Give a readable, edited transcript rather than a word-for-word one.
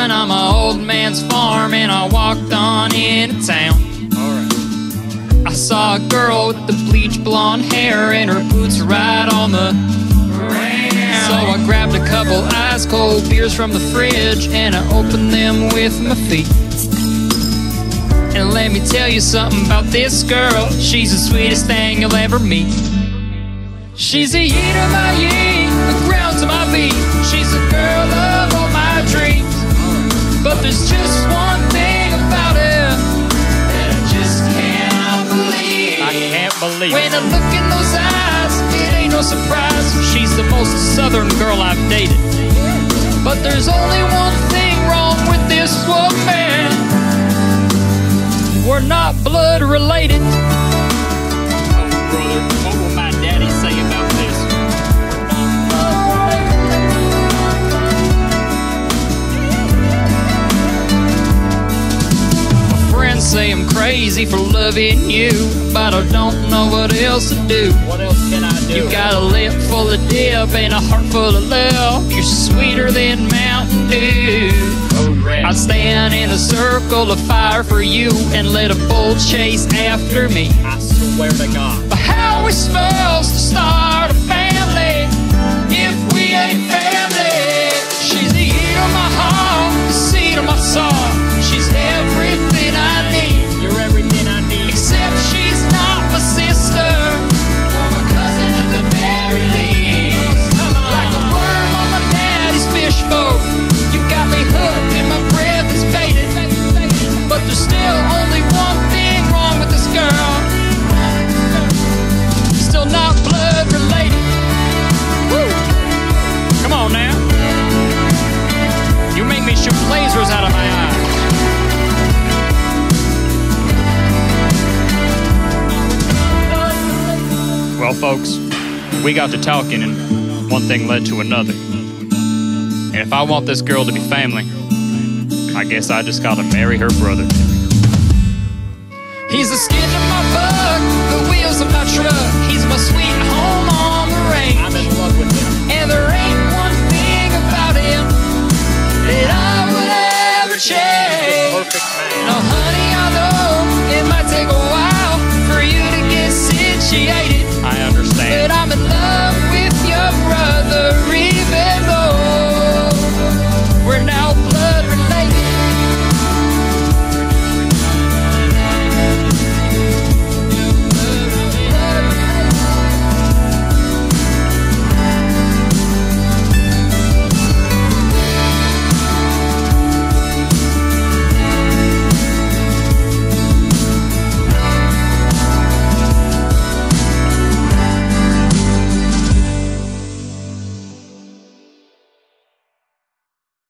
gun on my old man's farm and I walked on into town. I saw a girl with the bleach blonde hair and her boots right on the ground. So I grabbed a couple ice cold beers from the fridge and I opened them with my feet. And let me tell you something about this girl, she's the sweetest thing you'll ever meet. She's the yin to my yin, the ground to my beat. She's the girl of all my dreams. But there's just one thing about her that I just cannot believe. I can't believe it. When I look in those eyes, it ain't no surprise. She's the most southern girl I've dated. But there's only one thing wrong with this woman. We're not blood related. Oh, brother, what will my daddy say about this? My friends say I'm crazy for loving you, but I don't know what else to do. What else can I do? You got a lip full of dip and a heart full of love. You're sweeter than Mountain Dew. I'd stand in a circle of fire for you and let a bull chase after me. I swear to God. But how are we supposed to start a family if we ain't family? She's the ear of my heart, the seed of my soul. She's everything I need. You're everything I need. Except she's not my sister or my cousin at the very least. Like a worm on my daddy's fishbowl, you got me hooked and my breath is faded. But there's still only one thing wrong with this girl. Still not blood related. Woo! Come on now. You make me shoot lasers out of my eyes. Well, folks, we got to talking and one thing led to another. And if I want this girl to be family, I guess I just gotta marry her brother. He's the skin of my bug, the wheels of my truck. He's my sweet home on the range. I'm